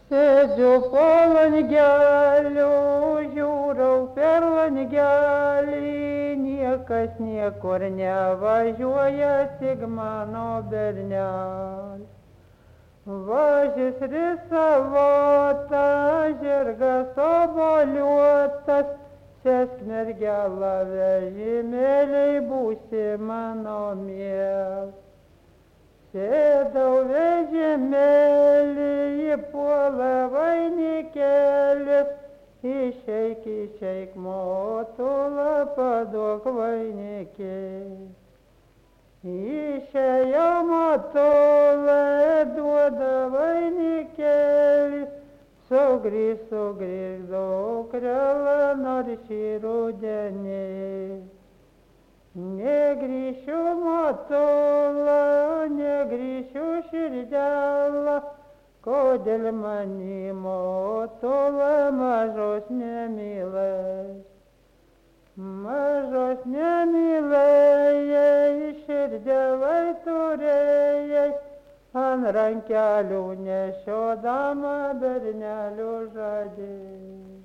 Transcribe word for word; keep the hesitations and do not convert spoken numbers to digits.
Sėdžiu po langeliu, žiūrau per langelį, niekas niekur nevažiuoja, tik mano bernelis. Važis risavota, žirgas oboliuotas, sėsk mergelą vežimėliai, būsi mano mielas. Sėdau vežimėlį, įpuola vainikėlis, išeik, išeik, motula, paduok vainikėlį. Išėjo motula, duoda vainikėlį, sugrįž, sugrįž dukrela, nors šį rudenį. Negrįšiu motula, negrįšiu širdela, kodėl mani motula mažos nemylai. Mažos nemylėjai, širdelai turėjai, ant rankelių nešiodama bernelių žadėjai.